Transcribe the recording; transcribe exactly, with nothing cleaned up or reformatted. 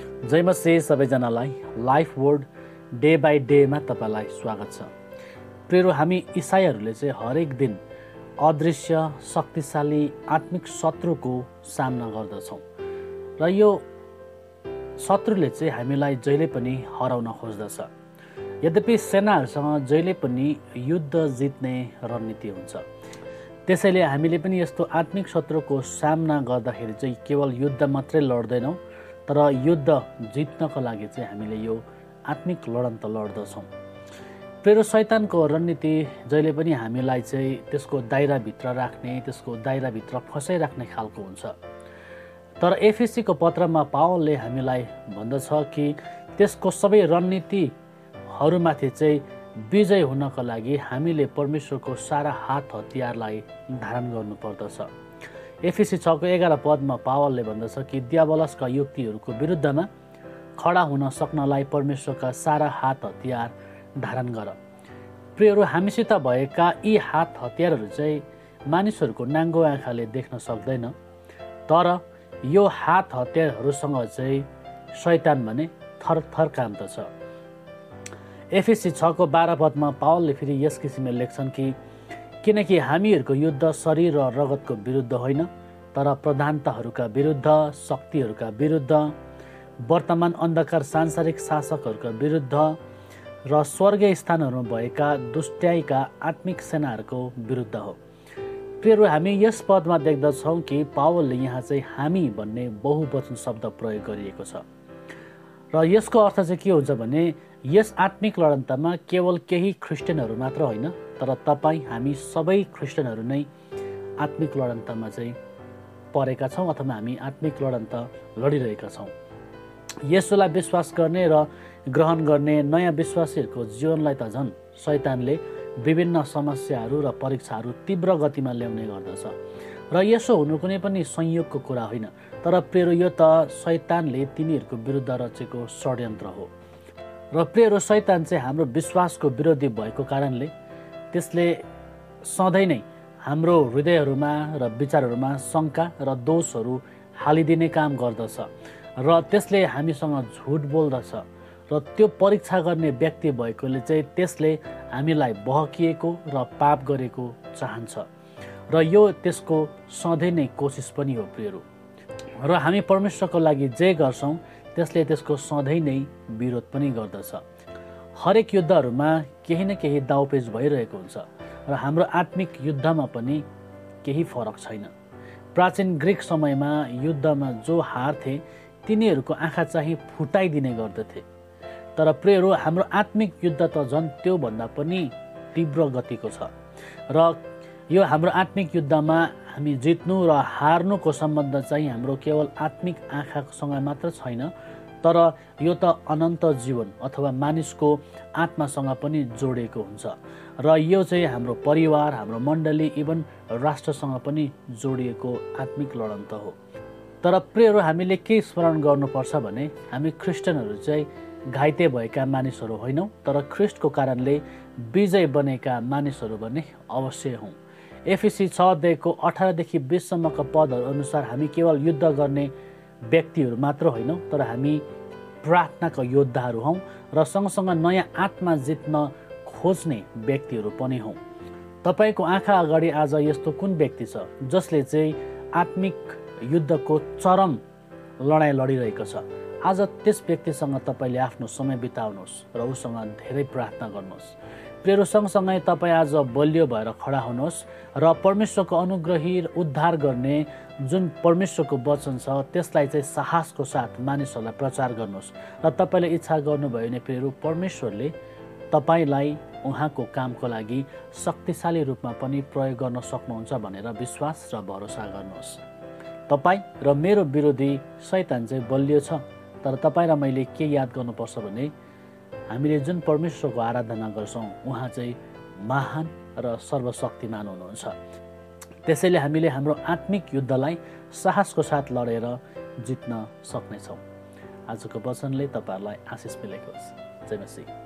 जय मसीह सबैजनालाई life word day by डेमा तपाईलाई स्वागत छ। प्रिय हामी इसाईहरूले चाहिँ हरेक दिन अदृश्य शक्तिशाली आत्मिक शत्रुको सामना गर्दछौँ र यो शत्रुले चाहिँ हामीलाई जहिले पनि हराउन खोज्दछ। यद्यपि सेनाहरूसँग जहिले पनि युद्ध जित्ने रणनीति हुन्छ। त्यसैले हामीले पनि यस्तो आत्मिक शत्रुको सामना गर्दाखेरि चाहिँ केवल युद्ध मात्रै लड्दैनौँ, तर युद्ध जित्नको लागि चाहिँ हामीले यो आत्मिक लडन त लड्दछौँ। प्रेरो शैतानको रणनीति जहिले पनि हामीलाई चाहिँ त्यसको दायराभित्र राख्ने, त्यसको दायराभित्र फसाइराख्ने खालको हुन्छ। तर एफएसीको पत्रमा पावलले हामीलाई भन्दछ कि त्यसको सबै रणनीतिहरूमाथि चाहिँ विजय हुनको लागि हामीले परमेश्वरको सारा हात हतियारलाई धारण गर्नुपर्दछ। एफएसी छको एघार पदमा पावलले भन्दछ कि दियावलसका युक्तिहरूको विरुद्धमा खडा हुन सक्नलाई परमेश्वरका सारा हात हतियार धारण गर। प्रियहरू, हामीसित भएका यी हात हतियारहरू चाहिँ मानिसहरूको नाङ्गो आँखाले देख्न सक्दैन, तर यो हात हतियारहरूसँग चाहिँ शैतान भने थरथर काम्दछ। एफएसी छको बाह्र पदमा पावलले फेरि यस किसिमले लेख्छन् कि किनकि हामीहरूको युद्ध शरीर र रगतको विरुद्ध होइन, तर प्रधानताहरूका विरुद्ध, शक्तिहरूका विरुद्ध, वर्तमान अन्धकार सांसारिक शासकहरूका विरुद्ध र स्वर्गीय स्थानहरूमा भएका दुष्ट्याइका आत्मिक सेनाहरूको विरुद्ध हो। प्रियहरू, हामी यस पदमा देख्दछौँ कि पावलले यहाँ चाहिँ हामी भन्ने बहुवचन शब्द प्रयोग गरिएको छ र यसको अर्थ चाहिँ के हुन्छ भने यस आत्मिक लडन्तमा केवल केही क्रिस्चियनहरू मात्र होइन, तर तपाईँ हामी सबै क्रिस्चियनहरू नै आत्मिक लडन्तमा चाहिँ परेका छौँ अथवा हामी आत्मिक लडन्त लडिरहेका छौँ। यसोलाई विश्वास गर्ने र ग्रहण गर्ने नयाँ विश्वासीहरूको जीवनलाई त झन् शैतानले विभिन्न समस्याहरू र परीक्षाहरू तीव्र गतिमा ल्याउने गर्दछ र यसो हुनु कुनै पनि संयोगको कुरा होइन, तर प्रियहरू यो त शैतानले तिनीहरूको विरुद्ध रचेको षड्यन्त्र हो। र प्रियहरू, शैतान चाहिँ हाम्रो विश्वासको विरोधी भएको कारणले त्यसले सधैँ नै हाम्रो हृदयहरूमा र विचारहरूमा शङ्का र दोषहरू हालिदिने काम गर्दछ र त्यसले हामीसँग झुट बोल्दछ र त्यो परीक्षा गर्ने व्यक्ति भएकोले चाहिँ त्यसले हामीलाई बहकिएको र पाप गरेको चाहन्छ र यो त्यसको सधैँ नै कोसिस पनि हो। प्रियहरू, र हामी परमेश्वरको लागि जे गर्छौँ त्यसले त्यसको सधैँ नै विरोध पनि गर्दछ। हरेक युद्धहरूमा केही न केही दाउपेच भइरहेको हुन्छ र हाम्रो आत्मिक युद्धमा पनि केही फरक छैन। प्राचीन ग्रिक समयमा युद्धमा जो हार्थे तिनीहरूको आँखा चाहिँ फुटाइदिने गर्दथे, तर प्रियहरू हाम्रो आत्मिक युद्ध त झन् त्योभन्दा पनि तीव्र गतिको छ र यो हाम्रो आत्मिक युद्धमा हामी जित्नु र हार्नुको सम्बन्ध चाहिँ हाम्रो केवल आत्मिक आँखासँग मात्र छैन, तर यो त अनन्त जीवन अथवा मानिसको आत्मासँग पनि जोडिएको हुन्छ र यो चाहिँ हाम्रो परिवार, हाम्रो मण्डली, इभन राष्ट्रसँग पनि जोडिएको आत्मिक लडन्त हो। तर प्रियहरू, हामीले के स्मरण गर्नुपर्छ भने हामी क्रिस्चियनहरू चाहिँ घाइते भएका मानिसहरू होइनौँ, तर ख्रिस्टको कारणले विजय बनेका मानिसहरू भने अवश्य हौँ। एफएसी छ अध्यायको अठारदेखि बिससम्मका पदहरू अनुसार हामी केवल युद्ध गर्ने व्यक्तिहरू मात्र होइनौँ, तर हामी प्रार्थनाका योद्धाहरू हौँ र सँगसँग नयाँ आत्मा जित्न खोज्ने व्यक्तिहरू पनि हौँ। तपाईँको आँखा अगाडि आज यस्तो कुन व्यक्ति छ जसले चाहिँ आत्मिक युद्धको चरम लडाइँ लडिरहेको छ? आज त्यस व्यक्तिसँग तपाईँले आफ्नो समय बिताउनुहोस् र उसँग धेरै प्रार्थना गर्नुहोस्। प्रियहरू, सँगसँगै तपाईँ आज बलियो भएर खडा हुनुहोस् र परमेश्वरको अनुग्रही उद्धार गर्ने जुन परमेश्वरको वचन छ त्यसलाई चाहिँ साहसको साथ मानिसहरूलाई प्रचार गर्नुहोस् र तपाईँले इच्छा गर्नुभयो भने प्रियहरू परमेश्वरले तपाईँलाई उहाँको कामको लागि शक्तिशाली रूपमा पनि प्रयोग गर्न सक्नुहुन्छ भनेर विश्वास र भरोसा गर्नुहोस्। तपाईँ र मेरो विरोधी शैतान चाहिँ बलियो छ, तर तपाईँ र मैले के याद गर्नुपर्छ भने हामीले जुन परमेश्वरको आराधना गर्छौँ उहाँ चाहिँ महान र सर्वशक्तिमान हुनुहुन्छ। त्यसैले हामीले हाम्रो आत्मिक युद्धलाई साहसको साथ लडेर जित्न सक्नेछौँ। आजको वचनले तपाईँहरूलाई आशिष मिलेको होस्। जय मसीह।